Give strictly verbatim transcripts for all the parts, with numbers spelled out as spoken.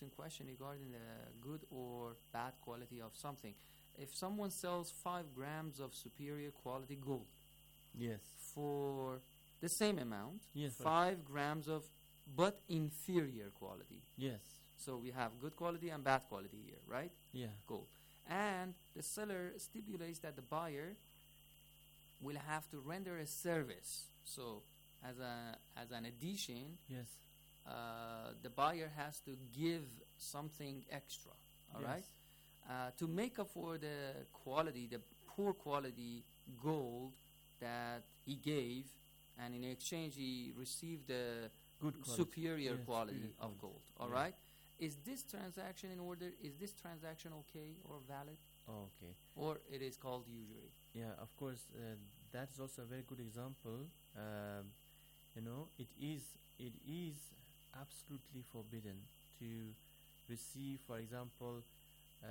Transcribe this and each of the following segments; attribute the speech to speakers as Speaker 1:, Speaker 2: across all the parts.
Speaker 1: interesting question regarding the good or bad quality of something. If someone sells five grams of superior quality gold
Speaker 2: Yes.
Speaker 1: for the same amount,
Speaker 2: Yes. for-
Speaker 1: five grams of but inferior quality.
Speaker 2: Yes.
Speaker 1: So we have good quality and bad quality here, right?
Speaker 2: Yeah.
Speaker 1: Gold. And the seller stipulates that the buyer will have to render a service. So as a as an addition,
Speaker 2: Yes.
Speaker 1: uh, the buyer has to give something extra, all
Speaker 2: yes.
Speaker 1: right, uh, to make up for the quality, the poor quality gold that he gave, and in exchange he received the
Speaker 2: Good quality.
Speaker 1: superior
Speaker 2: Yes,
Speaker 1: quality
Speaker 2: superior
Speaker 1: of
Speaker 2: quality.
Speaker 1: gold. All
Speaker 2: Yeah.
Speaker 1: right. Is this transaction in order? Is this transaction okay or valid,
Speaker 2: Oh, okay.
Speaker 1: or it is called usury?
Speaker 2: Yeah, of course, uh, that is also a very good example. Um, you know, it is it is absolutely forbidden to receive, for example, uh,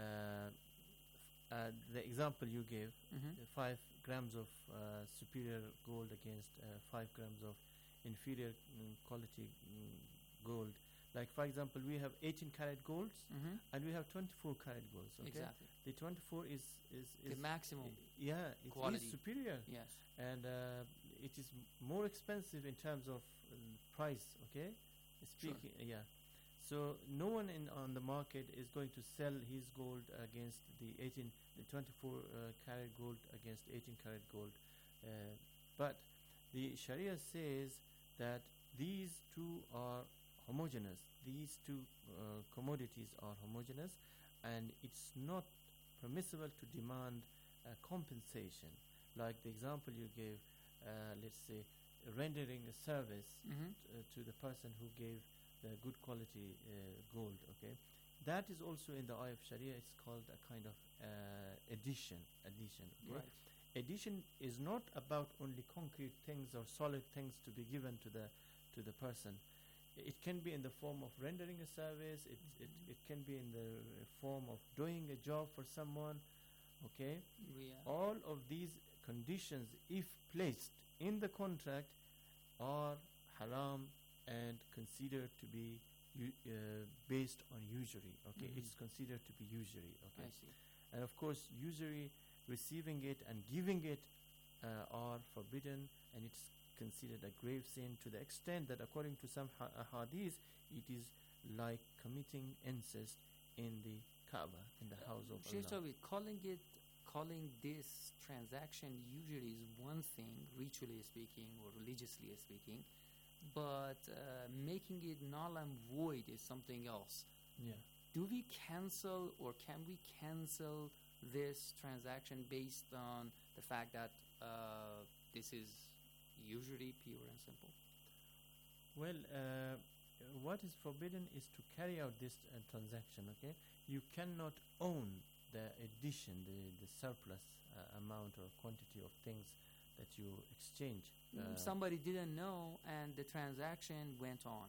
Speaker 2: f- uh, the example you gave,
Speaker 1: Mm-hmm.
Speaker 2: uh, five grams of uh, superior gold against uh, five grams of inferior mm, quality mm, gold. Like, for example, we have eighteen karat golds
Speaker 1: Mm-hmm.
Speaker 2: and we have twenty-four karat golds. Okay,
Speaker 1: Exactly.
Speaker 2: the twenty-four is is, is
Speaker 1: The maximum.
Speaker 2: I- yeah, it is
Speaker 1: quality.
Speaker 2: superior,
Speaker 1: Yes.
Speaker 2: and uh, it is m- more expensive in terms of uh, price. Okay, speaking, yeah. So no one in on the market is going to sell his gold against the eighteen, the twenty-four uh, karat gold against eighteen karat gold, uh, but the Sharia says that these two are homogeneous. These two uh, commodities are homogeneous, and it's not permissible to demand uh, compensation. Like the example you gave, uh, let's say, rendering a service
Speaker 1: Mm-hmm.
Speaker 2: uh, to the person who gave the good quality uh, gold. Okay, that is also in the eye of Sharia. It's called a kind of uh, addition. Addition. Okay?
Speaker 1: Right.
Speaker 2: Addition is not about only concrete things or solid things to be given to the to the person. It can be in the form of rendering a service. It it, it can be in the uh, form of doing a job for someone. Okay,
Speaker 1: Yeah.
Speaker 2: all of these conditions, if placed in the contract, are haram and considered to be u- uh, based on usury. Okay,
Speaker 1: Mhm.
Speaker 2: it's considered to be usury. Okay,
Speaker 1: I see.
Speaker 2: and of course, usury, receiving it and giving it uh, are forbidden, and it's considered a grave sin to the extent that, according to some ha- uh, hadith, it is like committing incest in the Kaaba, in the house of
Speaker 1: Sheikh
Speaker 2: Allah.
Speaker 1: Tawfiq, calling it, calling this transaction usually is one thing, ritually speaking or religiously speaking, but uh, making it null and void is something else.
Speaker 2: Yeah.
Speaker 1: Do we cancel or can we cancel this transaction based on the fact that uh, this is usury pure and simple?
Speaker 2: Well, uh, what is forbidden is to carry out this uh, transaction. Okay, you cannot own the addition, the the surplus uh, amount or quantity of things that you exchange.
Speaker 1: Mm,
Speaker 2: Uh,
Speaker 1: Somebody didn't know and the transaction went on.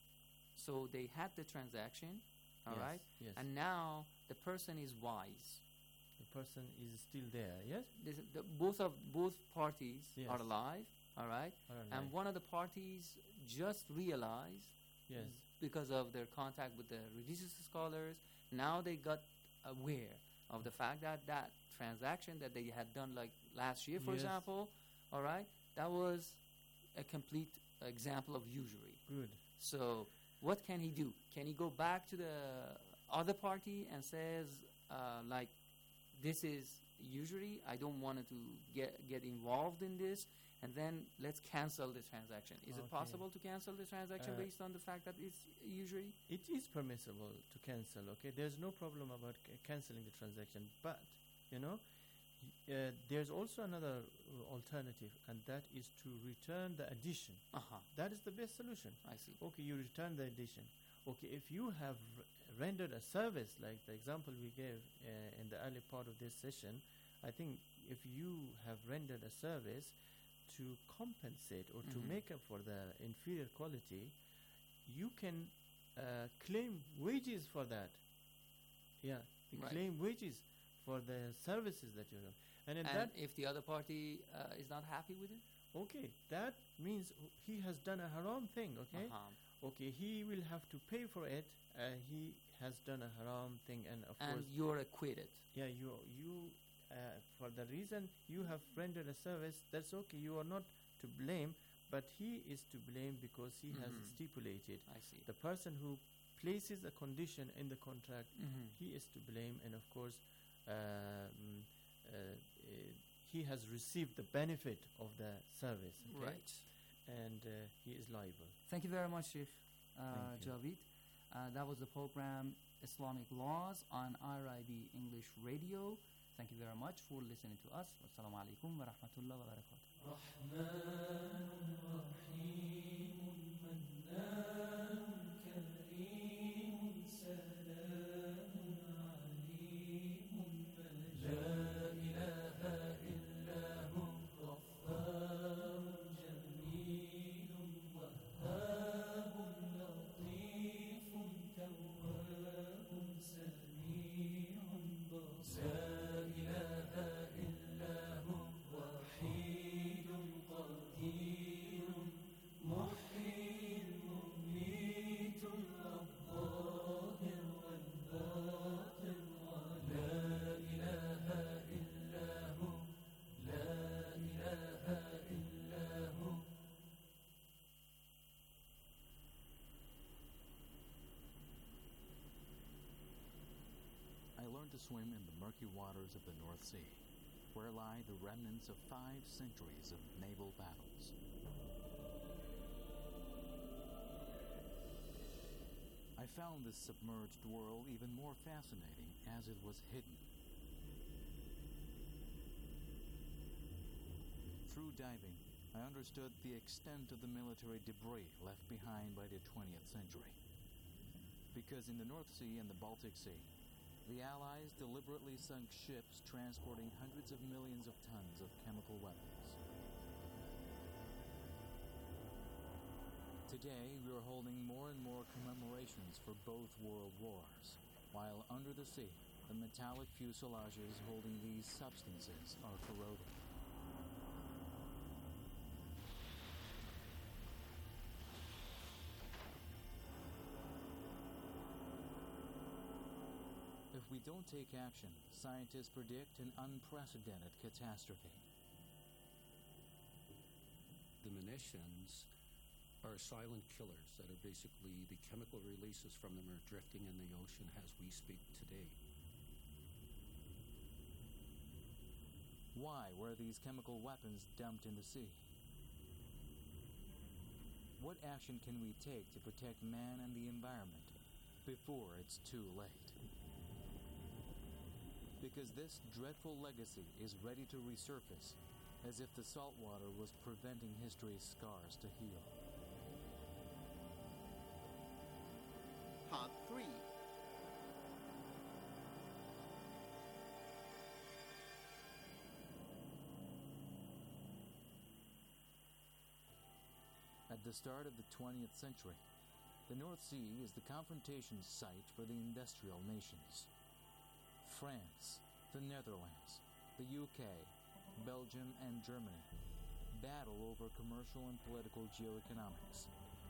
Speaker 1: So they had the transaction, all
Speaker 2: yes,
Speaker 1: right,
Speaker 2: Yes.
Speaker 1: and now the person is wise.
Speaker 2: the person is still there. Yes.
Speaker 1: This, the, both of both parties
Speaker 2: Yes.
Speaker 1: are alive, all right,
Speaker 2: Or
Speaker 1: and
Speaker 2: alive.
Speaker 1: one of the parties just realized
Speaker 2: Yes.
Speaker 1: because of their contact with the religious scholars. Now they got aware of the fact that that transaction that they had done like last year, for
Speaker 2: Yes.
Speaker 1: example, all right, that was a complete example of usury.
Speaker 2: Good.
Speaker 1: So what can he do? Can he go back to the other party and says uh, like, this is usury, I don't want to get get involved in this, and then let's cancel the transaction. Is it
Speaker 2: Okay.
Speaker 1: possible to cancel the transaction
Speaker 2: Uh,
Speaker 1: based on the fact that it's usury?
Speaker 2: It is permissible to cancel. Okay, there's no problem about ca- canceling the transaction, but you know, y- uh, there's also another uh, alternative, and that is to return the addition.
Speaker 1: Uh-huh,
Speaker 2: That is the best solution.
Speaker 1: I see.
Speaker 2: Okay, you return the addition. Okay, if you have r- rendered a service, like the example we gave uh, in the early part of this session, I think if you have rendered a service to compensate or to
Speaker 1: Mhm.
Speaker 2: make up for the inferior quality, you can uh, claim wages for that. Yeah, you
Speaker 1: Right.
Speaker 2: claim wages for the services that you have. And in
Speaker 1: And
Speaker 2: that,
Speaker 1: if the other party uh, is not happy with it?
Speaker 2: okay, that means he has done a haram thing, okay?
Speaker 1: Uh-huh.
Speaker 2: Okay, he will have to pay for it. Uh, he has done a haram thing, and of
Speaker 1: and
Speaker 2: course,
Speaker 1: you're acquitted.
Speaker 2: yeah, you you uh, for the reason you have rendered a service, that's okay. You are not to blame, but he is to blame because he has
Speaker 1: Mhm.
Speaker 2: stipulated.
Speaker 1: I see.
Speaker 2: The person who places a condition in the contract,
Speaker 1: Mhm.
Speaker 2: he is to blame, and of course, um, uh, uh, he has received the benefit of the service. Okay?
Speaker 1: Right.
Speaker 2: And uh, he is liable.
Speaker 1: Thank you very much, Sheikh uh,
Speaker 2: Thank you.
Speaker 1: Javed. Uh, that was the program Islamic Laws on R I B English Radio. Thank you very much for listening to us. Wassalamu alaikum wa rahmatullahi wa barakatuh.
Speaker 3: I learned to swim in the murky waters of the North Sea, where lie the remnants of five centuries of naval battles. I found this submerged world even more fascinating as it was hidden. Through diving, I understood the extent of the military debris left behind by the twentieth century. Because in the North Sea and the Baltic Sea, the Allies deliberately sunk ships transporting hundreds of millions of tons of chemical weapons. Today, we are holding more and more commemorations for both world wars, while under the sea, the metallic fuselages holding these substances are corroding. If we don't take action, scientists predict an unprecedented catastrophe.
Speaker 4: The munitions are silent killers that are basically the chemical releases from them are drifting in the ocean as we speak today.
Speaker 3: Why were these chemical weapons dumped in the sea? What action can we take to protect man and the environment before it's too late? Because this dreadful legacy is ready to resurface, as if the salt water was preventing history's scars to heal.
Speaker 5: Part three.
Speaker 3: At the start of the twentieth century, the North Sea is the confrontation site for the industrial nations. France, the Netherlands, the U K, Belgium, and Germany battle over commercial and political geoeconomics.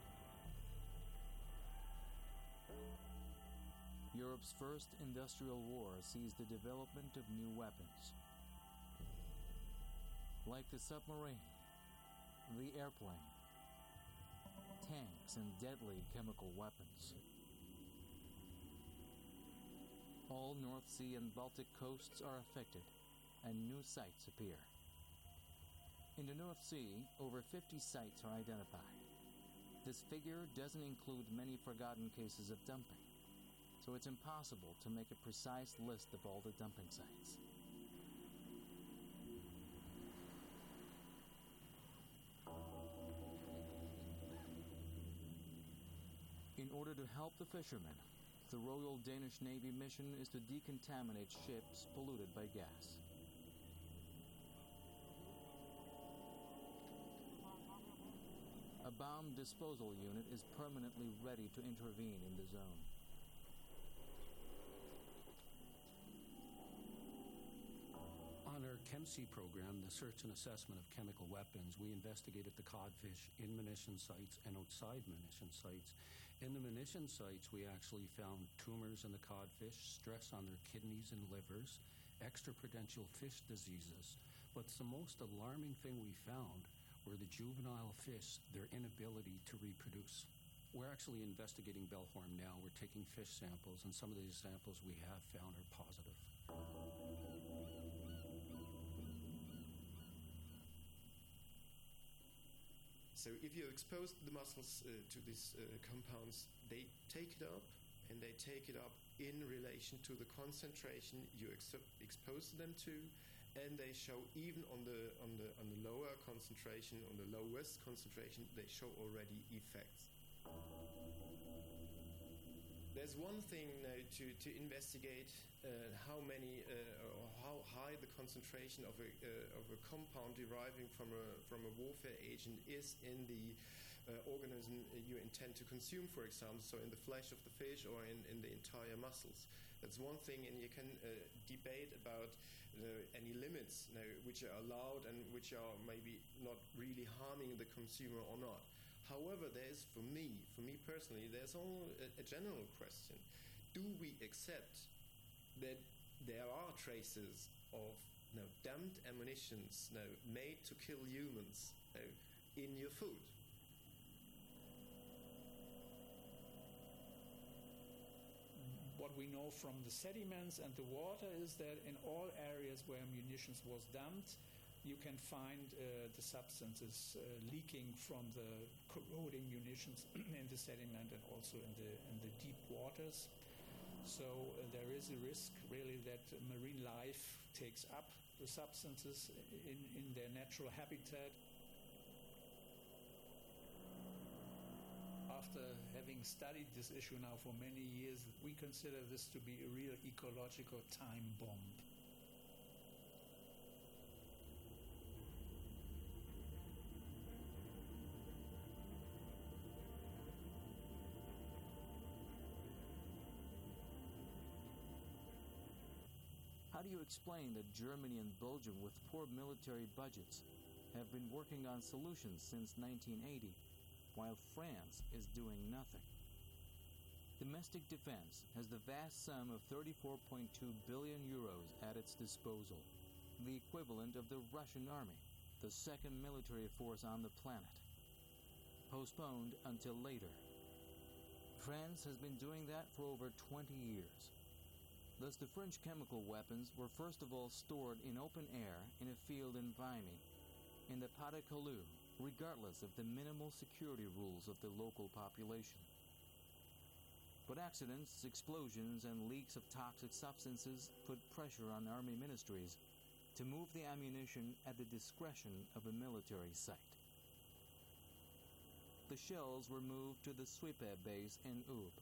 Speaker 3: Europe's first industrial war sees the development of new weapons. Like the submarine, the airplane, tanks, and deadly chemical weapons. All North Sea and Baltic coasts are affected, and new sites appear. In the North Sea, over fifty sites are identified. This figure doesn't include many forgotten cases of dumping, so it's impossible to make a precise list of all the dumping sites. In order to help the fishermen, the Royal Danish Navy mission is to decontaminate ships polluted by gas. A bomb disposal unit is permanently ready to intervene in the zone.
Speaker 4: On our ChemSea program, the search and assessment of chemical weapons, we investigated the codfish in munition sites and outside munition sites, In the munition sites, we actually found tumors in the codfish, stress on their kidneys and livers, extraprudential fish diseases. But the most alarming thing we found were the juvenile fish, their inability to reproduce. We're actually investigating Bellhorn now. We're taking fish samples, and some of these samples we have found are positive.
Speaker 5: So if you expose the mussels uh, to these uh, compounds, they take it up, and they take it up in relation to the concentration you ex- expose them to, and they show even on the on the on the lower concentration, on the lowest concentration, they show already effects. There's one thing now to, to investigate uh, how many uh, or how high the concentration of a uh, of a compound deriving from a from a warfare agent is in the uh, organism you intend to consume, for example, so in the flesh of the fish or in, in the entire muscles. That's one thing, and you can uh, debate about uh, any limits now which are allowed and which are maybe not really harming the consumer or not. However, there's, for me, for me personally, there's all a, a general question. Do we accept that there are traces of you know, damned ammunitions you know, made to kill humans you know, in your food?
Speaker 6: What we know from the sediments and the water is that in all areas where munitions was dumped, you can find uh, the substances uh, leaking from the corroding munitions in the sediment and also in the in the deep waters. So uh, there is a risk really that marine life takes up the substances in, in their natural habitat. After having studied this issue now for many years, we consider this to be a real ecological time bomb.
Speaker 3: How do you explain that Germany and Belgium, with poor military budgets, have been working on solutions since nineteen eighty, while France is doing nothing? Domestic defense has the vast sum of thirty-four point two billion euros at its disposal, the equivalent of the Russian army, the second military force on the planet. Postponed until later. France has been doing that for over twenty years. Thus, the French chemical weapons were first of all stored in open air in a field in Vimy, in the Pas de Calais, regardless of the minimal security rules of the local population. But accidents, explosions, and leaks of toxic substances put pressure on army ministries to move the ammunition at the discretion of a military site. The shells were moved to the Suippes base in Aube.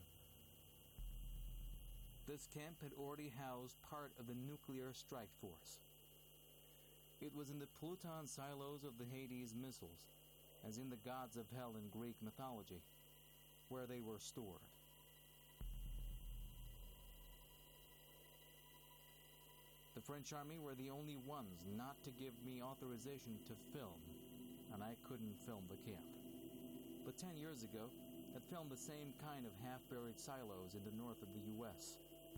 Speaker 3: This camp had already housed part of the nuclear strike force. It was in the Pluton silos of the Hades missiles, as in the gods of hell in Greek mythology, where they were stored. The French army were the only ones not to give me authorization to film, and I couldn't film the camp. But ten years ago, had filmed the same kind of half-buried silos in the north of the U S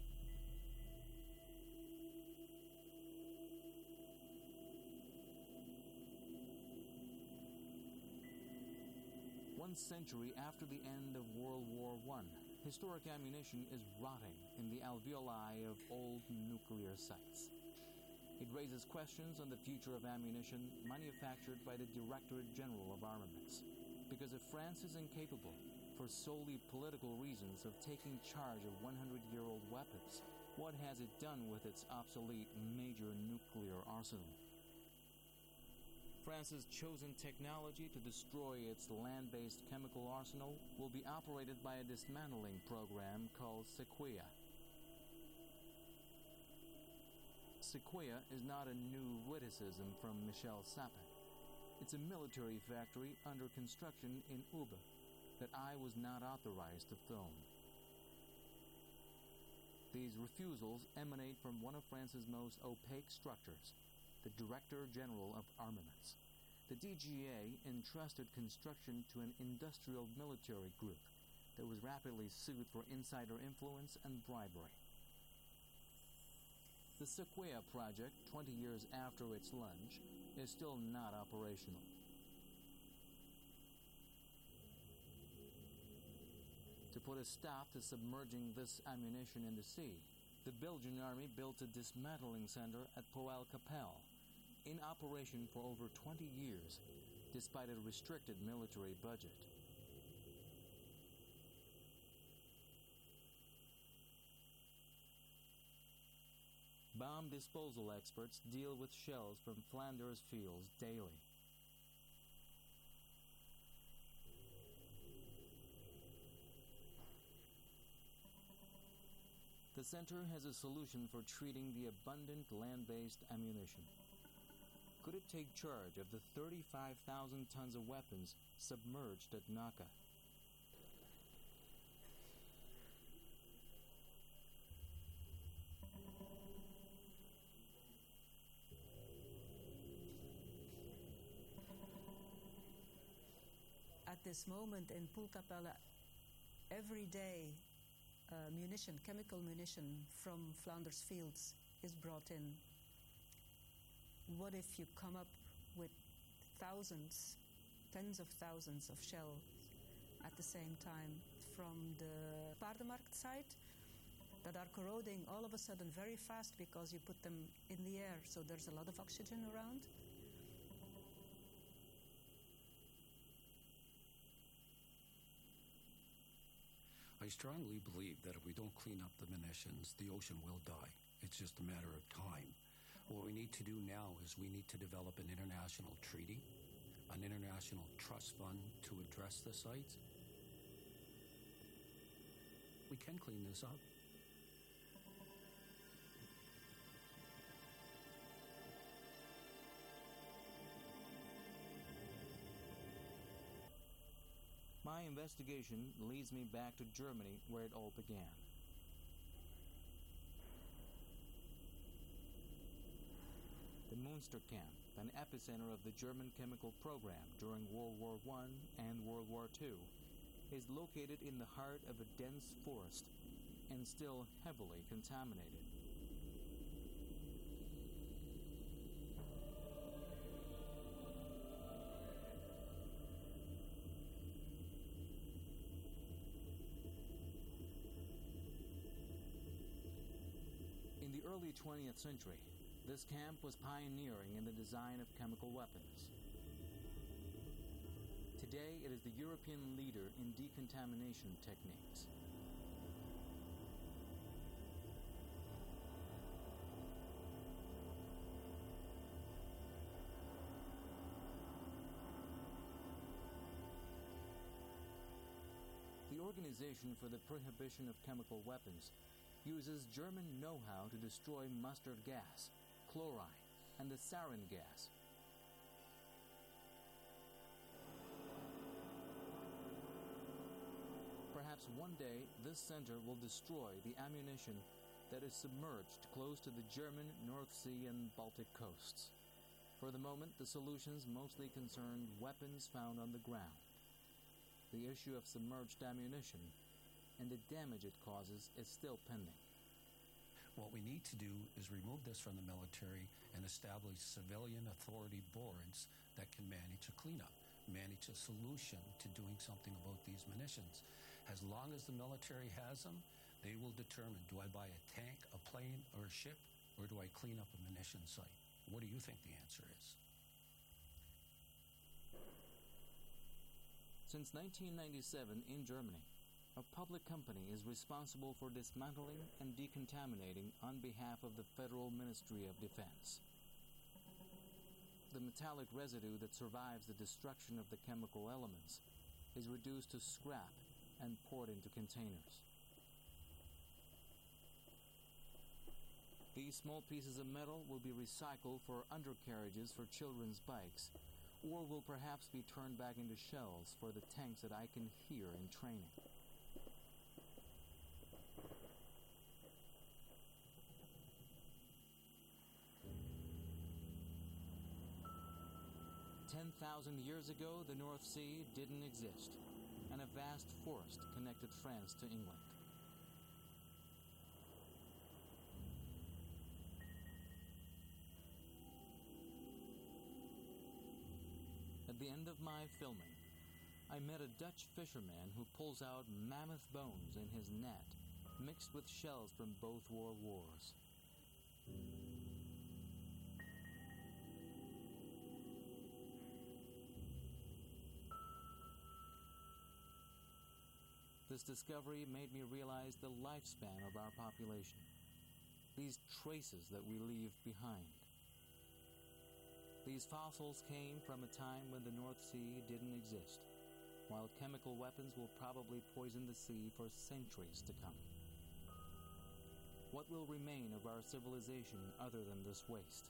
Speaker 3: One century after the end of World War One, historic ammunition is rotting in the alveoli of old nuclear sites. It raises questions on the future of ammunition manufactured by the Directorate General of Armaments, because if France is incapable, for solely political reasons, of taking charge of hundred-year-old weapons, what has it done with its obsolete major nuclear arsenal? France's chosen technology to destroy its land-based chemical arsenal will be operated by a dismantling program called Sequoia. Sequoia is not a new witticism from Michel Sapin. It's a military factory under construction in Aube that I was not authorized to film. These refusals emanate from one of France's most opaque structures, the Director General of Armaments. The D G A entrusted construction to an industrial military group, that was rapidly sued for insider influence and bribery. The Sequoia project, twenty years after its launch, is still not operational. To put a stop to submerging this ammunition in the sea, the Belgian army built a dismantling center at Poel-Capelle, in operation for over twenty years, despite a restricted military budget. Bomb disposal experts deal with shells from Flanders fields daily. The center has a solution for treating the abundant land-based ammunition. Could it take charge of the thirty-five thousand tons of weapons submerged at Naka?
Speaker 7: At this moment in Poel-Capelle, every day uh, munition, chemical munition from Flanders fields is brought in. What if you come up with thousands, tens of thousands of shells at the same time from the Paardenmarkt site that are corroding all of a sudden very fast because you put them in the air, so there's a lot of oxygen around?
Speaker 4: I strongly believe that if we don't clean up the munitions, the ocean will die. It's just a matter of time. What we need to do now is we need to develop an international treaty, an international trust fund to address the sites. We can clean this up.
Speaker 3: My investigation leads me back to Germany, where it all began. The Münster camp, an epicenter of the German chemical program during World War One and World War Two, is located in the heart of a dense forest and still heavily contaminated. In the early twentieth century, this camp was pioneering in the design of chemical weapons. Today, it is the European leader in decontamination techniques. The Organization for the Prohibition of Chemical Weapons uses German know-how to destroy mustard gas, chlorine, and the sarin gas. Perhaps one day this center will destroy the ammunition that is submerged close to the German North Sea and Baltic coasts. For the moment, the solutions mostly concern weapons found on the ground. The issue of submerged ammunition and the damage it causes is still pending.
Speaker 4: What we need to do is remove this from the military and establish civilian authority boards that can manage a cleanup, manage a solution to doing something about these munitions. As long as the military has them, they will determine, do I buy a tank, a plane, or a ship, or do I clean up a munition site? What do you think the answer is?
Speaker 3: Since nineteen ninety-seven in Germany, a public company is responsible for dismantling and decontaminating on behalf of the Federal Ministry of Defense. The metallic residue that survives the destruction of the chemical elements is reduced to scrap and poured into containers. These small pieces of metal will be recycled for undercarriages for children's bikes, or will perhaps be turned back into shells for the tanks that I can hear in training. ten thousand years ago, the North Sea didn't exist, and a vast forest connected France to England. At the end of my filming, I met a Dutch fisherman who pulls out mammoth bones in his net, mixed with shells from both world wars. This discovery made me realize the lifespan of our population, these traces that we leave behind. These fossils came from a time when the North Sea didn't exist, while chemical weapons will probably poison the sea for centuries to come. What will remain of our civilization other than this waste?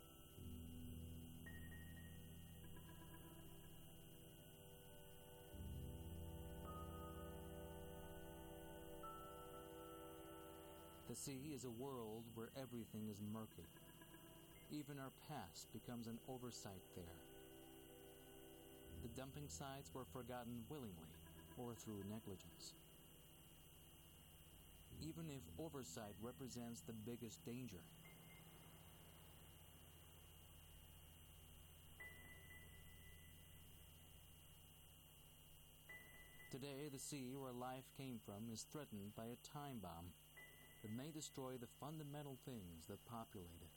Speaker 3: The sea is a world where everything is murky. Even our past becomes an oversight there. The dumping sites were forgotten willingly or through negligence. Even if oversight represents the biggest danger, today the sea where life came from is threatened by a time bomb that may destroy the fundamental things that populate it.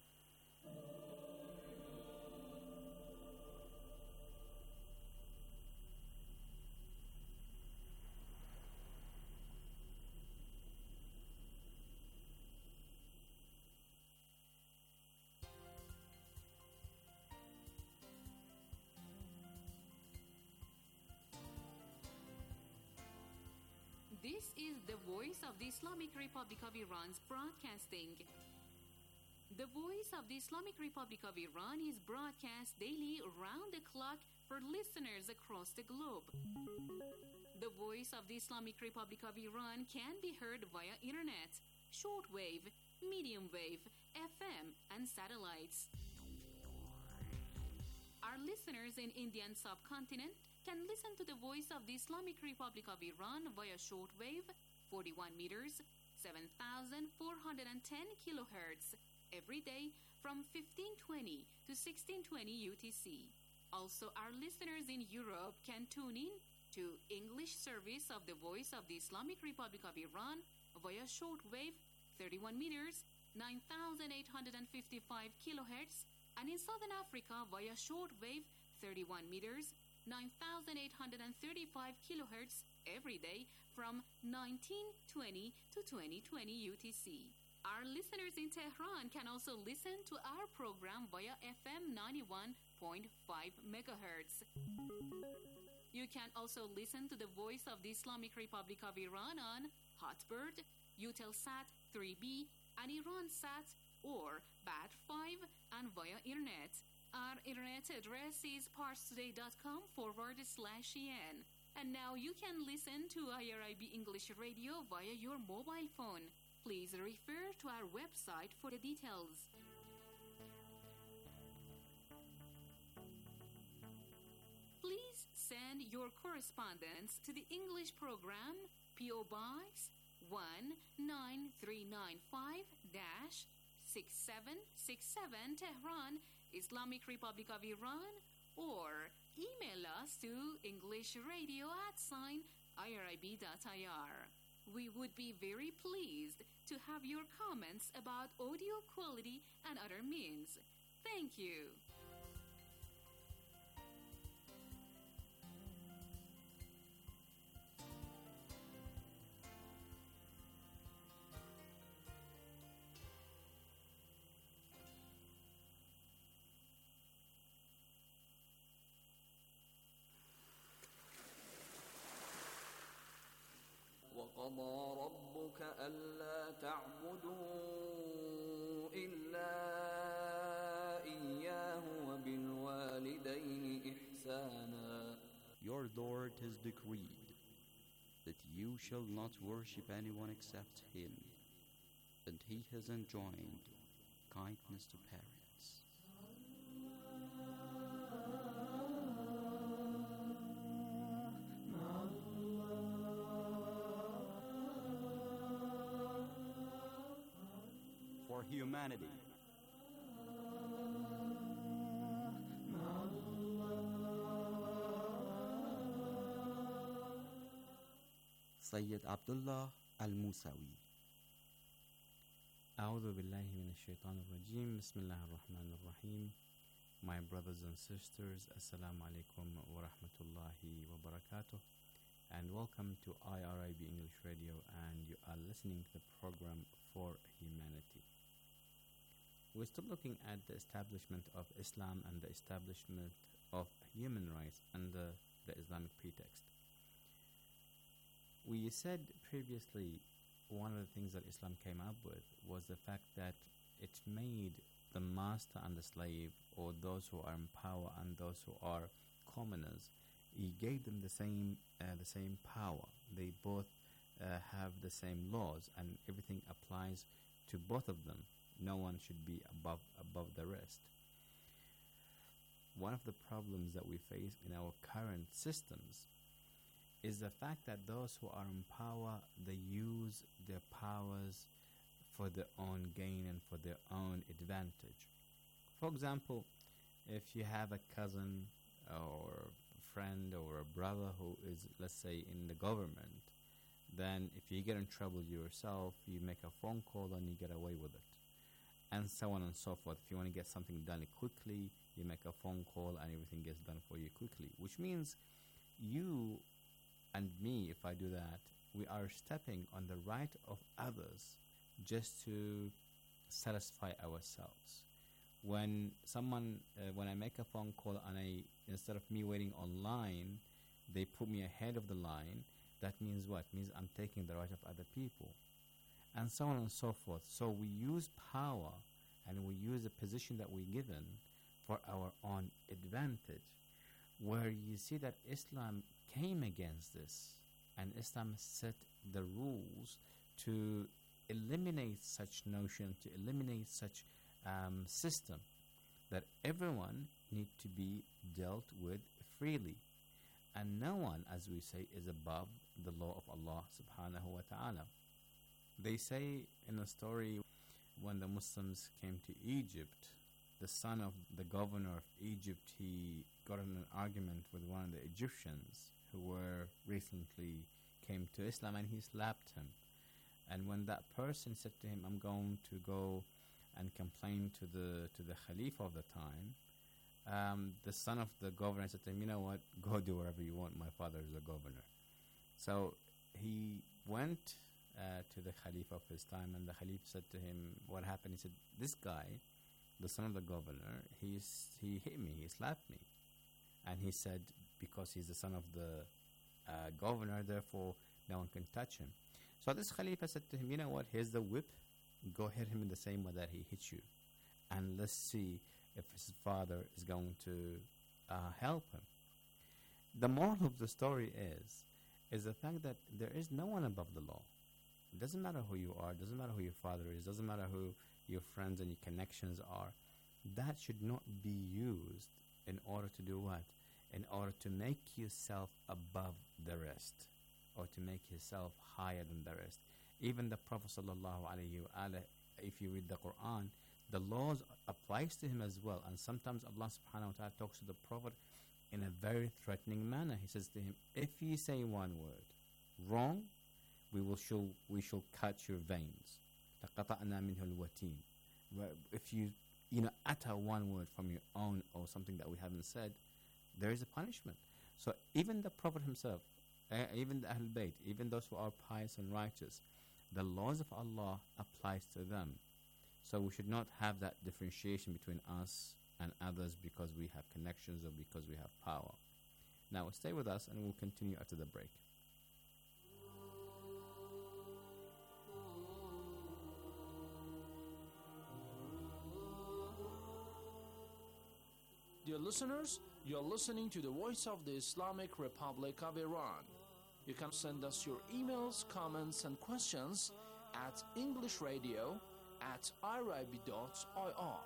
Speaker 8: This is the voice of the Islamic Republic of Iran's broadcasting. The voice of the Islamic Republic of Iran is broadcast daily round the clock for listeners across the globe. The voice of the Islamic Republic of Iran can be heard via internet, shortwave, medium wave, F M, and satellites. Our listeners in Indian subcontinent can listen to the voice of the Islamic Republic of Iran via shortwave, forty-one meters, seven thousand four hundred ten kilohertz, every day from fifteen twenty to sixteen twenty U T C. Also, our listeners in Europe can tune in to English service of the voice of the Islamic Republic of Iran via shortwave, thirty-one meters, nine thousand eight hundred fifty-five kilohertz, and in Southern Africa via shortwave, thirty-one meters, nine thousand eight hundred thirty-five kilohertz every day from nineteen twenty to twenty twenty U T C. Our listeners in Tehran can also listen to our program via F M ninety-one point five megahertz. You can also listen to the voice of the Islamic Republic of Iran on Hotbird, Eutelsat three B, and Iransat or B A T five, and via internet. Our internet address is parstoday.com forward slash en. And now you can listen to I R I B English Radio via your mobile phone. Please refer to our website for the details. Please send your correspondence to the English program, P O Box one nine three nine five six seven six seven Tehran, Islamic Republic of Iran, or email us to englishradio at sign irib.ir. We would be very pleased to have your comments about audio quality and other means. Thank you.
Speaker 9: وقضى ربك ألا تعبدوا إلا إياه وبالوالدين إحسانا.
Speaker 10: Your Lord has decreed that you shall not worship anyone except Him, and He has enjoined kindness to parents.
Speaker 9: مع الله
Speaker 10: for humanity. Sayyid Abdullah Al-Musawi.
Speaker 11: أعوذ بالله من الشيطان الرجيم بسم الله الرحمن الرحيم. My brothers and sisters, Assalamu alaikum wa rahmatullahi wa barakatuh, and welcome to I R I B English Radio, and you are listening to the program For Humanity. We're still looking at the establishment of Islam and the establishment of human rights under the Islamic pretext. We said previously one of the things that Islam came up with was the fact that it made the master and the slave, or those who are in power and those who are commoners, he gave them the same uh, the same power. They both uh, have the same laws, and everything applies to both of them. No one should be above above the rest. One of the problems that we face in our current systems is the fact that those who are in power, they use their powers for their own gain and for their own advantage. For example, if you have a cousin or a friend or a brother who is, let's say, in the government, then if you get in trouble yourself, you make a phone call and you get away with it, and so on and so forth. If you want to get something done quickly, you make a phone call and everything gets done for you quickly, which means you and me, if I do that, we are stepping on the right of others just to satisfy ourselves. When someone, uh, when I make a phone call and I, instead of me waiting online, they put me ahead of the line, that means what? Means I'm taking the right of other people, and so on and so forth. So we use power and we use the position that we're given for our own advantage, where you see that Islam came against this, and Islam set the rules to eliminate such notion, to eliminate such um, system, that everyone need to be dealt with freely, and no one, as we say, is above the law of Allah subhanahu wa ta'ala. They say in a story, when the Muslims came to Egypt, the son of the governor of Egypt, he got in an argument with one of the Egyptians who were recently came to Islam, and he slapped him. And when that person said to him, I'm going to go and complain to the to the Khalifa of the time, um, the son of the governor said to him, you know what, go do whatever you want, my father is the governor. So he went uh, to the Khalifa of his time, and the Khalifa said to him, what happened? He said, this guy, the son of the governor, he's, he hit me, he slapped me. And he said, because he's the son of the uh, governor, therefore no one can touch him. So this Khalifa said to him, you know what, here's the whip, go hit him in the same way that he hit you, and let's see if his father is going to uh, help him. The moral of the story is, is the fact that there is no one above the law. It doesn't matter who you are, doesn't matter who your father is, doesn't matter who your friends and your connections are. That should not be used in order to do what? In order to make yourself above the rest, or to make yourself higher than the rest. Even the Prophet sallallahu alaihi wasallam, if you read the Quran, the laws applies to him as well. And sometimes Allah subhanahu wa ta'ala talks to the Prophet in a very threatening manner. He says to him, if you say one word wrong, we will show, we shall cut your veins. لَقَطَعْنَا مِنْهُ الْوَتِينَ. If you, you know, utter one word from your own or something that we haven't said, there is a punishment. So even the Prophet himself, uh, even the Ahlul Bayt, even those who are pious and righteous, the laws of Allah applies to them. So we should not have that differentiation between us and others because we have connections or because we have power. Now stay with us and we'll continue after the break.
Speaker 12: Dear listeners, you're listening to the Voice of the Islamic Republic of Iran. You can send us your emails, comments, and questions at englishradio at irib dot I R.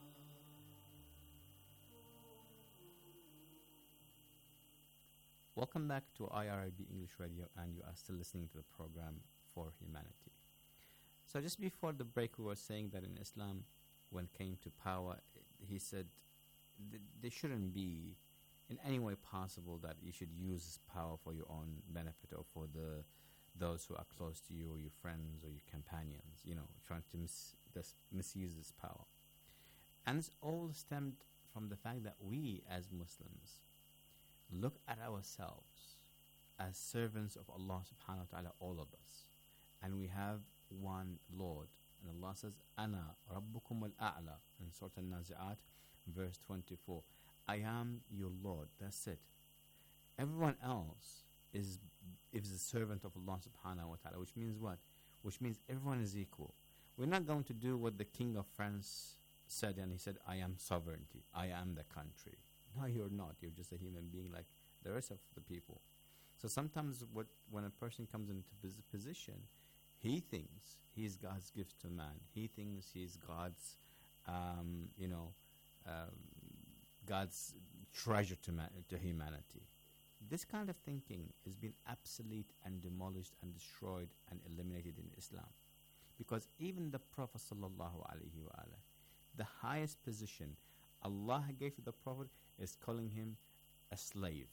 Speaker 11: Welcome Welcome back to I R I B English Radio, and you are still listening to the program For Humanity. So just before the break, we were saying that in Islam, when it came to power, he said th- there shouldn't be in any way possible that you should use this power for your own benefit or for the those who are close to you or your friends or your companions, you know, trying to mis- this, misuse this power. And it's all stemmed from the fact that we as Muslims look at ourselves as servants of Allah subhanahu wa ta'ala, all of us. And we have one Lord. And Allah says, Ana Rabbukum al-A'la in Surah Al-Nazi'at, verse twenty-four. I am your Lord. That's it. Everyone else is is a servant of Allah subhanahu wa ta'ala, which means what? Which means everyone is equal. We're not going to do what the King of France said, and he said, I am sovereignty. I am the country. No, you're not. You're just a human being like the rest of the people. So sometimes what when a person comes into this position, he thinks he's God's gift to man. He thinks he's God's, um, you know, um, God's treasure to man, to humanity. This kind of thinking has been obsolete and demolished and destroyed and eliminated in Islam. Because even the Prophet sallallahu alaihi wasallam, the highest position Allah gave to the Prophet is calling him a slave.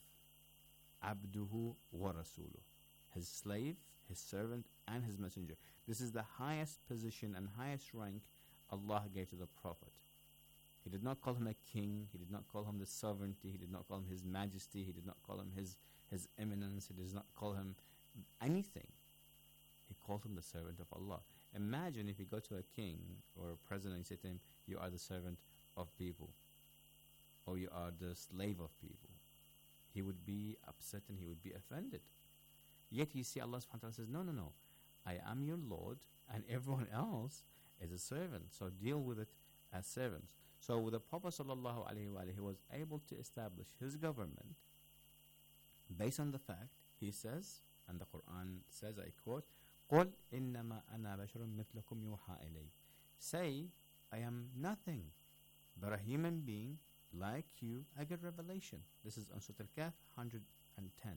Speaker 11: Abduhu wa rasuluh. His slave, his servant, and his messenger. This is the highest position and highest rank Allah gave to the Prophet. He did not call him a king. He did not call him the sovereignty. He did not call him his majesty. He did not call him his, his eminence. He does not call him anything. He called him the servant of Allah. Imagine if you go to a king or a president and say to him, you are the servant of people, or you are the slave of people. He would be upset and he would be offended. Yet you see Allah subhanahu wa ta'ala says, no, no, no. I am your Lord and everyone else is a servant. So deal with it as servants. So with the Prophet sallallahu alaihi wasallam, he was able to establish his government based on the fact, he says, and the Quran says, I quote, قُلْ إِنَّمَا أَنَا بَشَرٌ مِثْلُكُمْ يُوحَى إِلَيْهِ. Say, I am nothing but a human being like you. I get revelation. This is on Surah Al-Kahf one hundred ten.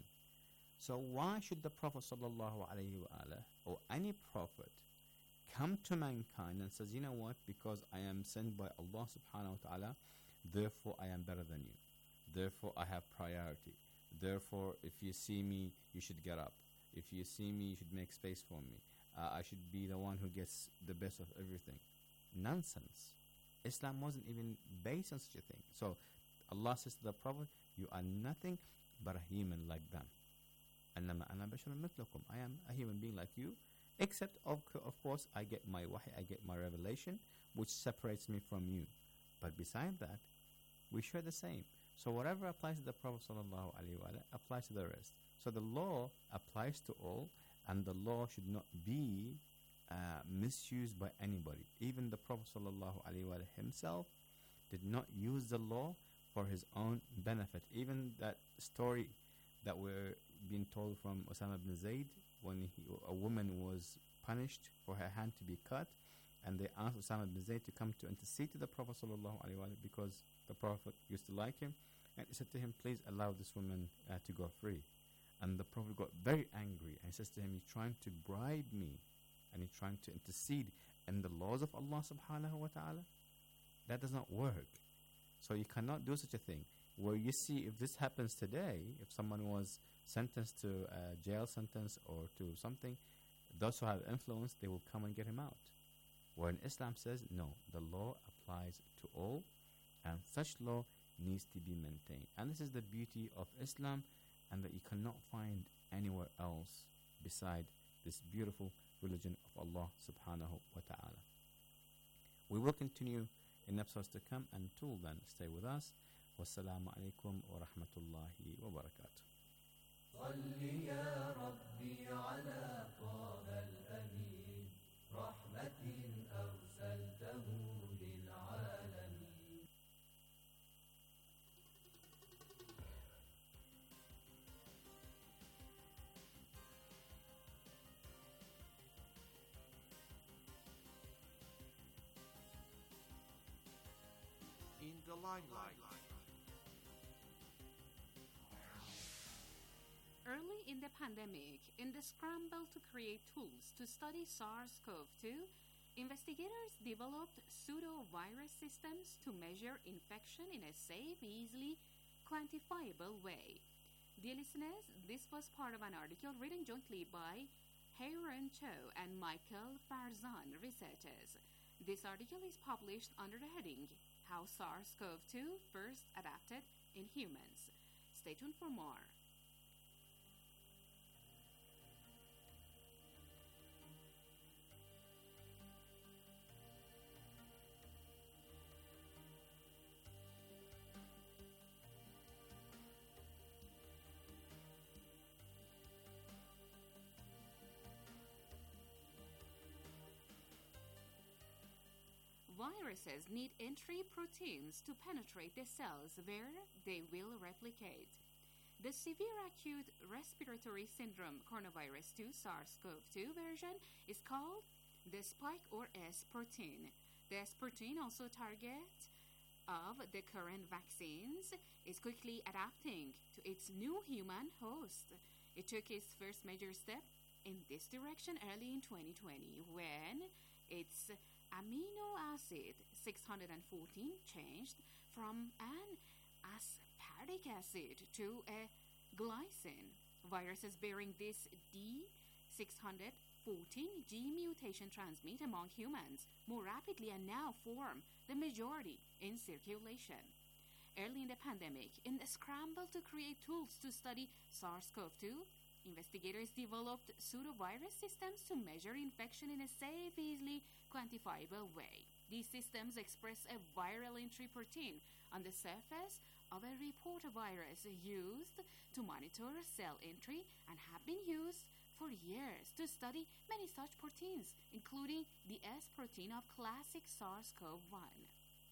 Speaker 11: So why should the Prophet sallallahu alaihi wasallam or any prophet come to mankind and says, you know what, because I am sent by Allah subhanahu wa ta'ala, therefore I am better than you. Therefore I have priority. Therefore if you see me, you should get up. If you see me, you should make space for me. Uh, I should be the one who gets the best of everything. Nonsense. Islam wasn't even based on such a thing. So Allah says to the Prophet, you are nothing but a human like them. أَنَّمَا أَنَا بَشَرٌ مِثْلُكُمْ. I am a human being like you. Except, of, co- of course, I get my wahy, I get my revelation, which separates me from you. But beside that, we share the same. So whatever applies to the Prophet sallallahu alaihi wasallam applies to the rest. So the law applies to all, and the law should not be uh, misused by anybody. Even the Prophet sallallahu alaihi wasallam himself did not use the law for his own benefit. Even that story that we're being told from Osama ibn Zayd, when he, a woman was punished for her hand to be cut, and they asked Osama ibn Zayd to come to intercede to the Prophet sallallahu alaihi wasallam because the Prophet used to like him, and he said to him, please allow this woman uh, to go free. And the Prophet got very angry and says to him, you're trying to bribe me and you're trying to intercede in the laws of Allah subhanahu wa ta'ala? That does not work. So you cannot do such a thing. Where you see, if this happens today, if someone was sentenced to a jail sentence or to something, those who have influence, they will come and get him out. Where in Islam says, no, the law applies to all, and such law needs to be maintained. And this is the beauty of Islam, and that you cannot find anywhere else beside this beautiful religion of Allah subhanahu wa ta'ala. We will continue in episodes to come. Until then, stay with us. Wassalamu alaikum wa rahmatullahi wa barakatuh.
Speaker 13: صل يا ربي على طه الأمين رحمة أرسلته للعالمين.
Speaker 12: In the limelight.
Speaker 8: Early in the pandemic, in the scramble to create tools to study SARS CoV two, investigators developed pseudovirus systems to measure infection in a safe, easily quantifiable way. Dear listeners, this was part of an article written jointly by Hairon Cho and Michael Farzan, researchers. This article is published under the heading How SARS CoV two First Adapted in Humans. Stay tuned for more. Viruses need entry proteins to penetrate the cells where they will replicate. The severe acute respiratory syndrome coronavirus two SARS CoV two version is called the spike or S protein. The S protein, also target of the current vaccines, is quickly adapting to its new human host. It took its first major step in this direction early in twenty twenty when its amino acid six hundred fourteen changed from an aspartic acid to a glycine. Viruses bearing this D six hundred fourteen G mutation transmit among humans more rapidly and now form the majority in circulation. Early in the pandemic, in the scramble to create tools to study SARS CoV two, investigators developed pseudovirus systems to measure infection in a safe, easily quantifiable way. These systems express a viral entry protein on the surface of a reportavirus used to monitor cell entry and have been used for years to study many such proteins, including the S protein of classic SARS CoV one.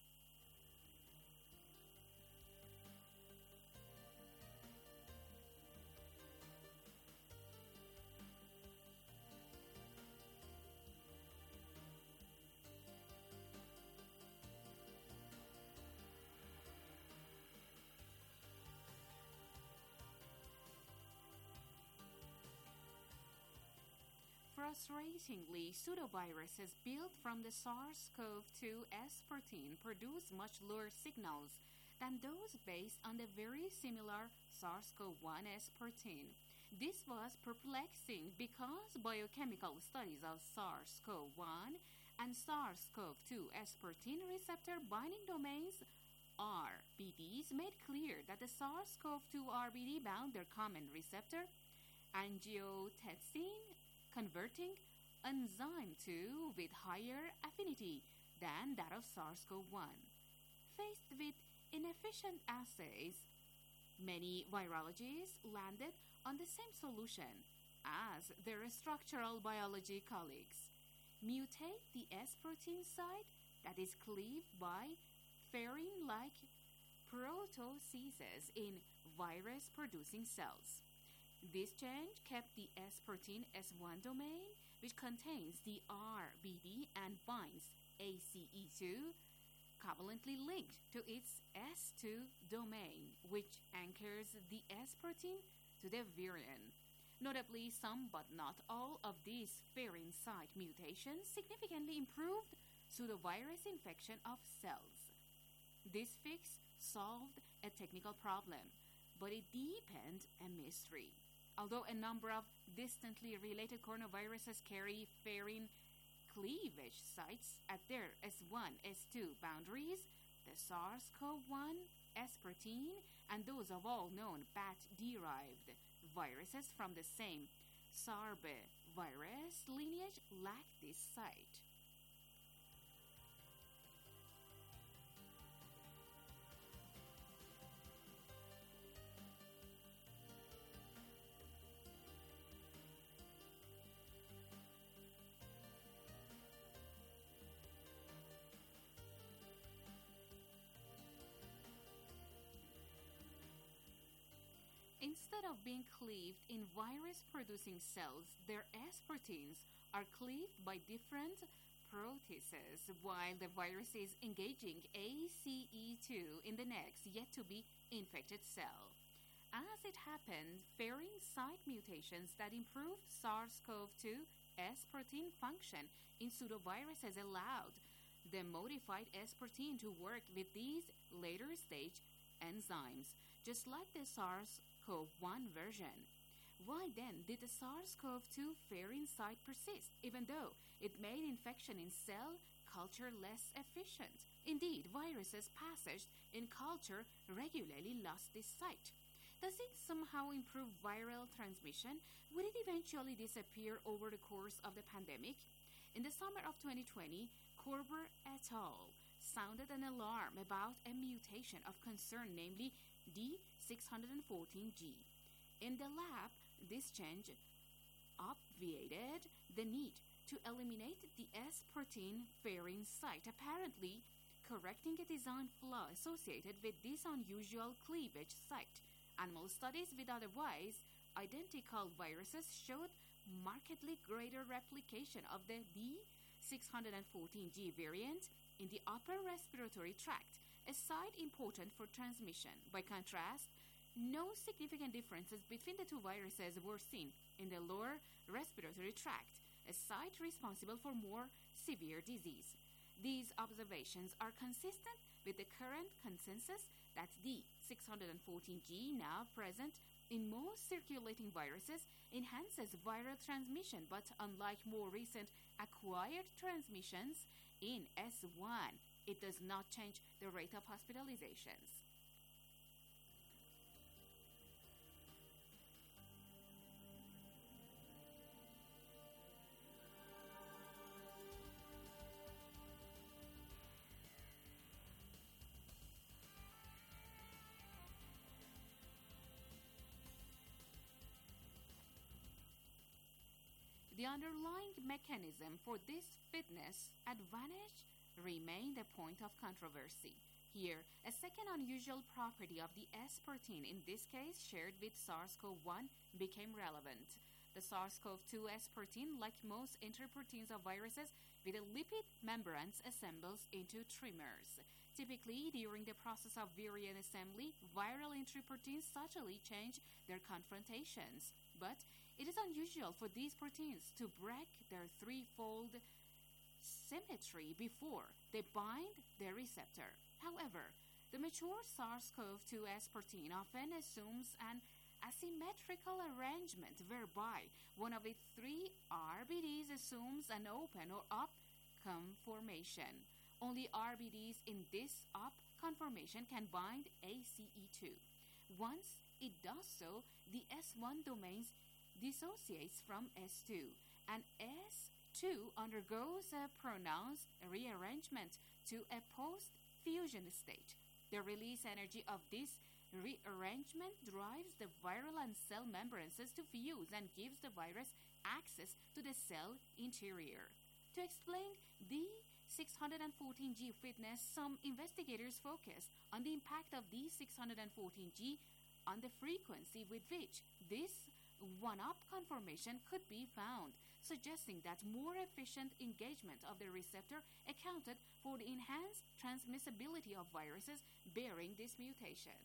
Speaker 8: Frustratingly, pseudoviruses built from the SARS CoV two S protein produce much lower signals than those based on the very similar SARS CoV one S protein. This was perplexing because biochemical studies of SARS CoV one and SARS CoV two S protein receptor binding domains R B Ds made clear that the SARS CoV two R B D bound their common receptor, angiotensin converting enzyme two, with higher affinity than that of SARS CoV one. Faced with inefficient assays, many virologists landed on the same solution as their structural biology colleagues. Mutate the S protein site that is cleaved by furin-like proteases in virus-producing cells. This change kept the S protein S one domain, which contains the R B D and binds A C E two, covalently linked to its S two domain, which anchors the S protein to the virion. Notably, some but not all of these furin site mutations significantly improved pseudovirus infection of cells. This fix solved a technical problem, but it deepened a mystery. Although a number of distantly related coronaviruses carry furin cleavage sites at their S one S two boundaries, the SARS CoV one S protein and those of all known bat-derived viruses from the same SARS-virus lineage lack this site. Instead of being cleaved in virus-producing cells, their S proteins are cleaved by different proteases, while the virus is engaging A C E two in the next yet-to-be infected cell. as it happened, varying site mutations that improved SARS-C o V two S protein function in pseudoviruses allowed the modified S protein to work with these later stage enzymes, just like the SARS-C o V one version. Why then did the SARS-C o V two variant site persist, even though it made infection in cell culture less efficient? Indeed, viruses passaged in culture regularly lost this site. Does it somehow improve viral transmission? Would it eventually disappear over the course of the pandemic? In the summer of twenty twenty, Korber et al. Sounded an alarm about a mutation of concern, namely D six fourteen G. In the lab, this change obviated the need to eliminate the S protein variant site, apparently correcting a design flaw associated with this unusual cleavage site. Animal studies with otherwise identical viruses showed markedly greater replication of the D six fourteen G variant in the upper respiratory tract, a site important for transmission. By contrast, no significant differences between the two viruses were seen in the lower respiratory tract, a site responsible for more severe disease. These observations are consistent with the current consensus that D six fourteen G, now present in most circulating viruses, enhances viral transmission, but unlike more recent acquired transmissions in S one, it does not change the rate of hospitalizations. The underlying mechanism for this fitness advantage remained a point of controversy. Here, a second unusual property of the S protein, in this case shared with SARS-C o V one, became relevant. The SARS-C o V two S protein, like most interproteins of viruses with a lipid membrane, assembles into trimers. Typically, during the process of virion assembly, viral interproteins subtly change their confrontations. But it is unusual for these proteins to break their threefold symmetry before they bind their receptor. However, the mature SARS-C o V two S protein often assumes an asymmetrical arrangement whereby one of its three R B Ds assumes an open or up conformation. Only R B Ds in this up conformation can bind A C E two. Once it does so, the S one domain dissociates from S two, and S two undergoes a pronounced rearrangement to a post-fusion state. The release energy of this rearrangement drives the viral and cell membranes to fuse and gives the virus access to the cell interior. To explain the six fourteen G fitness, some investigators focused on the impact of D six fourteen G on the frequency with which this one-up conformation could be found, suggesting that more efficient engagement of the receptor accounted for the enhanced transmissibility of viruses bearing this mutation.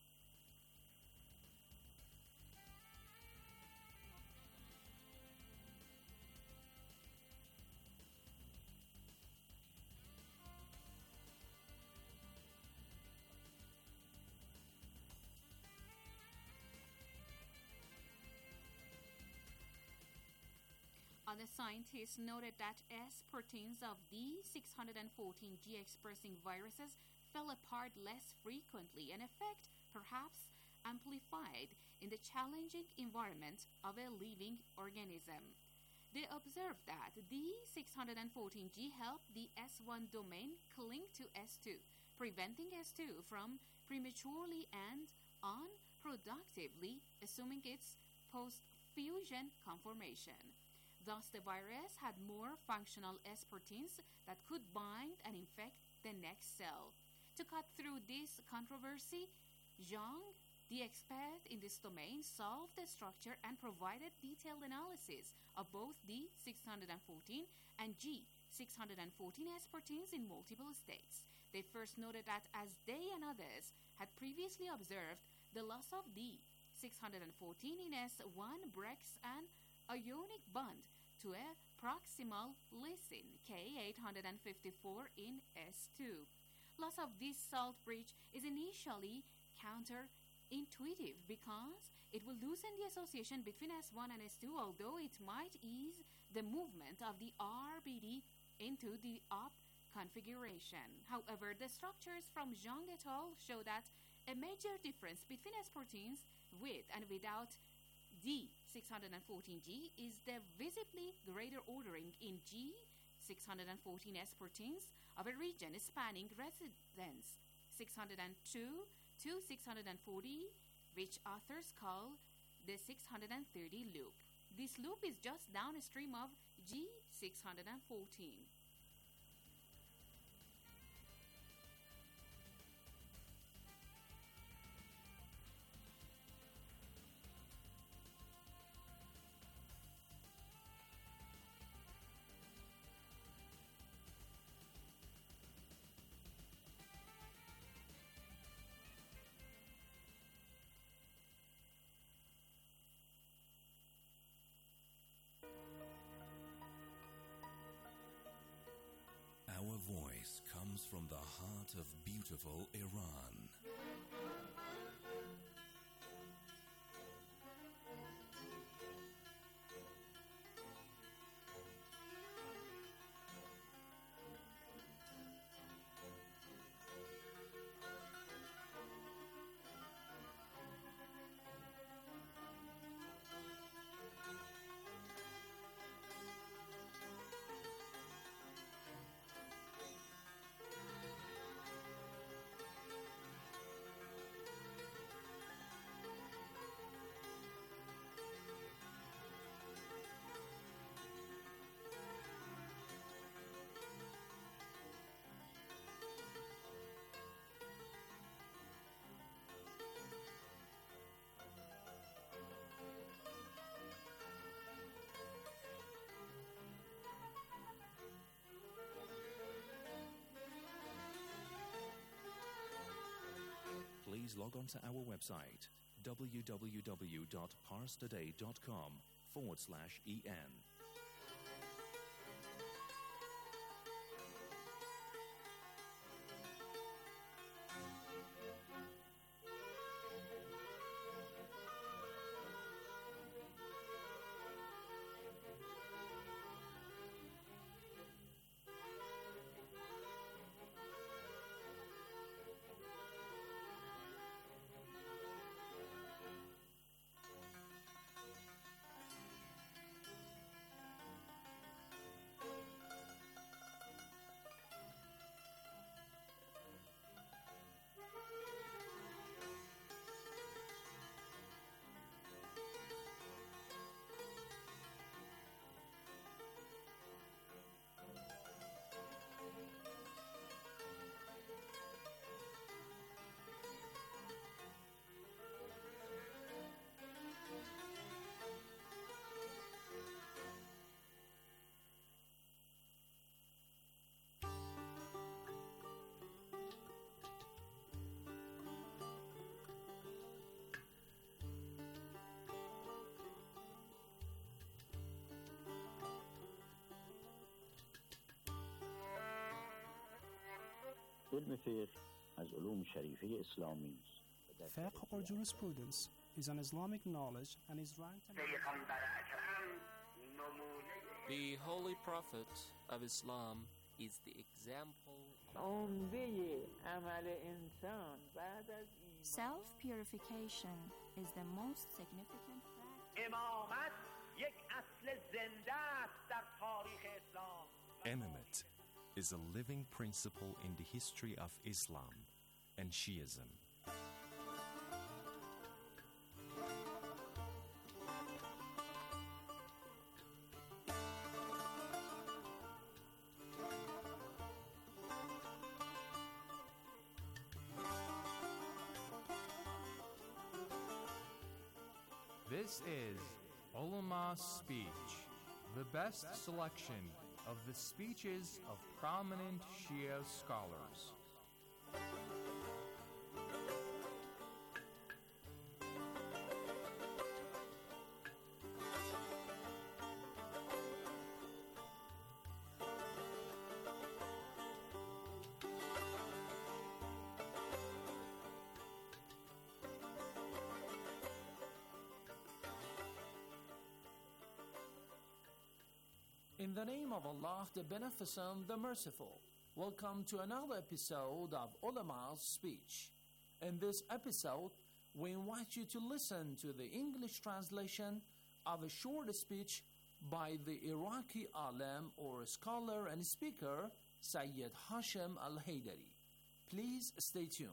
Speaker 8: Other scientists noted that S proteins of D six fourteen G expressing viruses fell apart less frequently, an effect perhaps amplified in the challenging environment of a living organism. They observed that D six fourteen G helped the S one domain cling to S two, preventing S two from prematurely and unproductively assuming its post-fusion conformation. Thus, the virus had more functional S proteins that could bind and infect the next cell. To cut through this controversy, Zhang, the expert in this domain, solved the structure and provided detailed analysis of both D six fourteen and G six fourteen S proteins in multiple states. They first noted that as they and others had previously observed, the loss of D six hundred fourteen in S one breaks an ionic bond to a proximal lysine, K eight hundred fifty-four in S two. Loss of this salt bridge is initially counterintuitive because it will loosen the association between S one and S two, although it might ease the movement of the R B D into the up configuration. However, the structures from Zhang et al. Show that a major difference between S proteins with and without D six hundred fourteen G is the visibly greater ordering in G six hundred fourteen S proteins of a region spanning residence six hundred two to six hundred forty, which authors call the six hundred thirty loop. This loop is just downstream of G six hundred fourteen.
Speaker 14: Our voice comes from the heart of beautiful Iran. Please log on to our website www.parstoday.com forward slash en.
Speaker 15: علم فقه از علوم شریفه اسلامی است.
Speaker 16: Fiqh or jurisprudence is an Islamic knowledge and is ranked
Speaker 17: The Holy Prophet of Islam is the example
Speaker 18: Self-purification is the most significant fact.
Speaker 14: Imamate is a living principle in the history of Islam and Shiism.
Speaker 19: This is Ulama's Speech, the best selection of the speeches of prominent Shia scholars.
Speaker 12: In the name of Allah, the Beneficent, the Merciful, welcome to another episode of Ulama's Speech. In this episode, we invite you to listen to the English translation of a short speech by the Iraqi alim or scholar and speaker Sayyid Hashim Al-Haydari. Please stay tuned.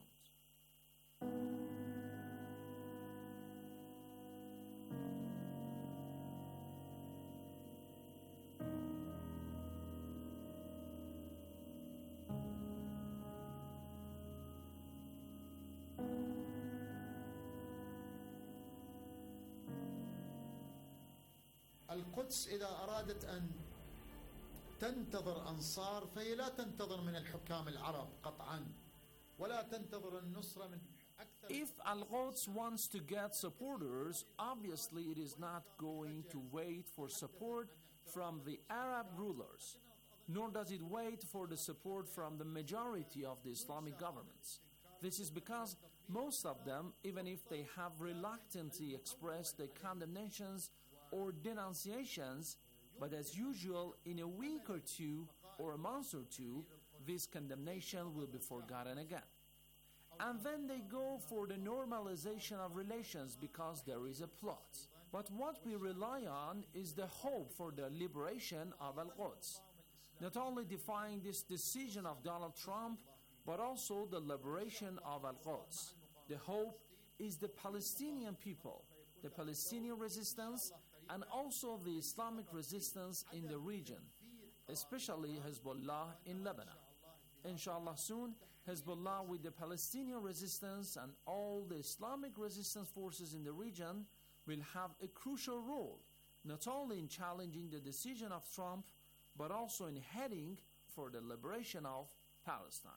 Speaker 20: القدس إذا أرادت أن تنتظر أنصار فهي لا تنتظر من الحكام العرب قطعا ولا تنتظر النصرة من أكثر.
Speaker 12: If Al-Quds wants to get supporters, obviously it is not going to wait for support from the Arab rulers, nor does it wait for the support from the majority of the Islamic governments. This is because most of them, even if they have reluctantly expressed their condemnations or denunciations, but as usual, in a week or two or a month or two, this condemnation will be forgotten again. And then they go for the normalization of relations because there is a plot. But what we rely on is the hope for the liberation of Al-Quds. Not only defying this decision of Donald Trump, but also the liberation of Al-Quds. The hope is the Palestinian people, the Palestinian resistance, and also the Islamic resistance in the region, especially Hezbollah in Lebanon. Inshallah soon, Hezbollah with the Palestinian resistance and all the Islamic resistance forces in the region will have a crucial role, not only in challenging the decision of Trump, but also in heading for the liberation of Palestine.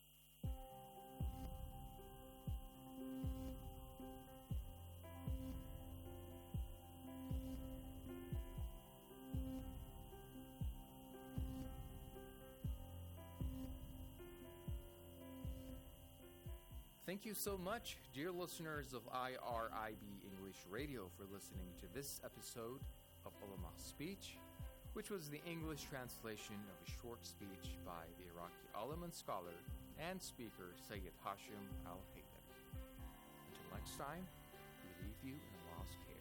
Speaker 19: Thank you so much, dear listeners of I R I B English Radio, for listening to this episode of Ulama's Speech, which was the English translation of a short speech by the Iraqi alim and scholar and speaker Sayyid Hashim Al-Haydari. Until next time, we leave you in Allah's care.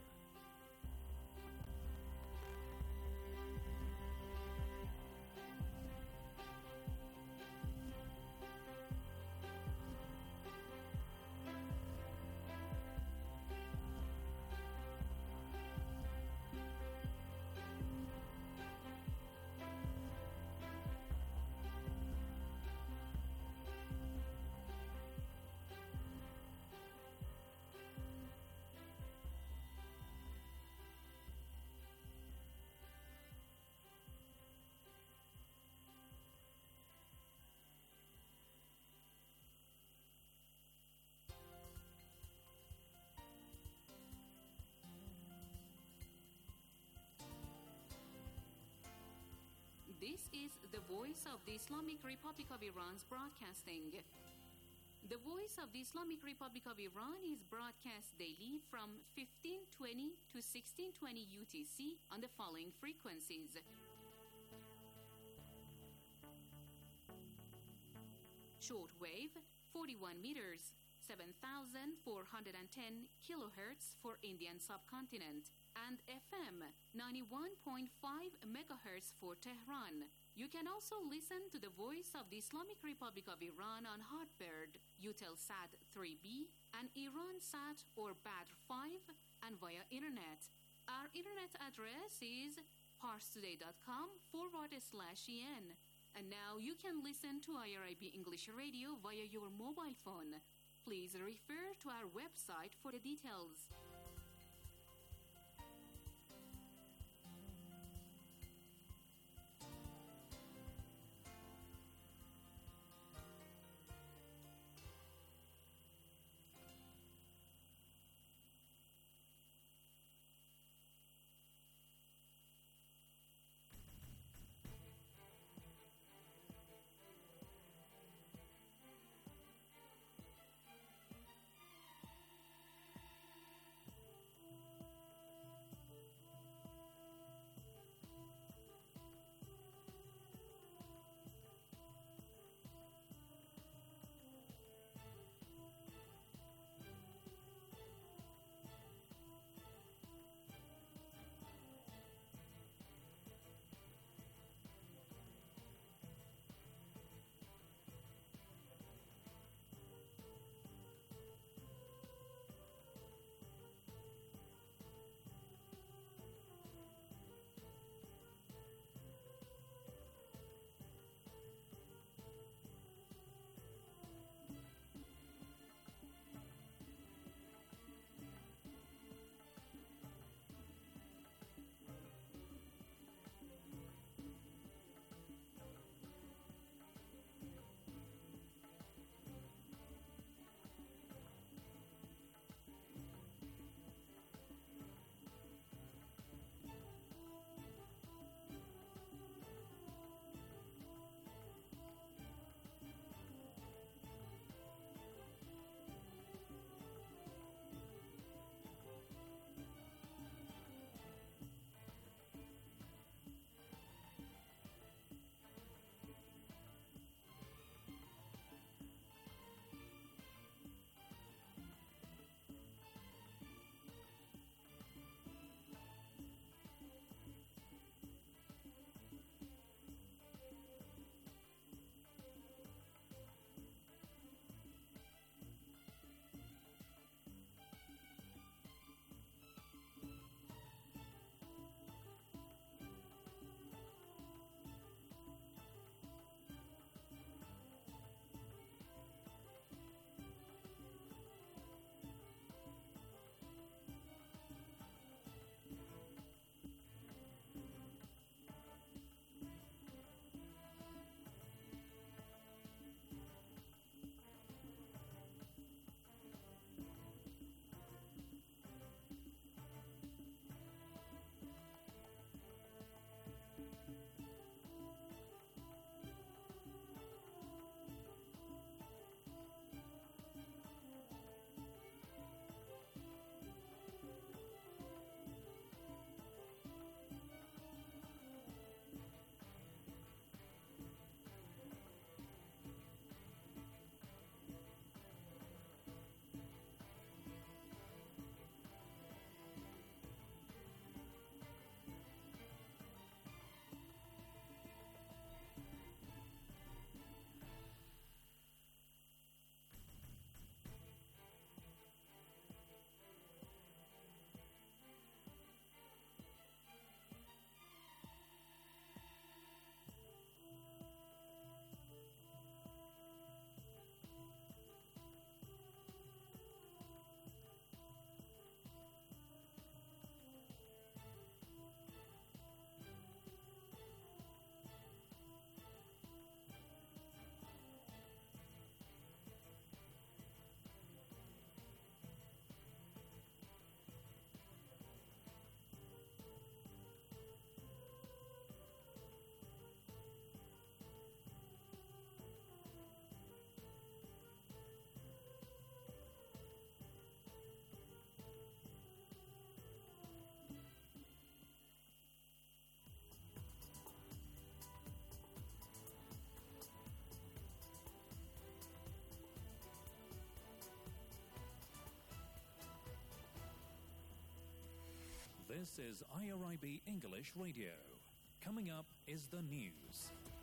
Speaker 8: This is the Voice of the Islamic Republic of Iran's broadcasting. The Voice of the Islamic Republic of Iran is broadcast daily from fifteen twenty to sixteen twenty U T C on the following frequencies. Shortwave, forty-one meters, seven thousand four hundred ten kilohertz for Indian subcontinent, and F M, ninety-one point five megahertz for Tehran. You can also listen to the Voice of the Islamic Republic of Iran on Hotbird, Eutelsat three B, and IranSat or Badr five, and via Internet. Our Internet address is parstoday.com forward slash en. And now you can listen to I R I B English Radio via your mobile phone. Please refer to our website for the details.
Speaker 21: This is I R I B English Radio. Coming up is the news.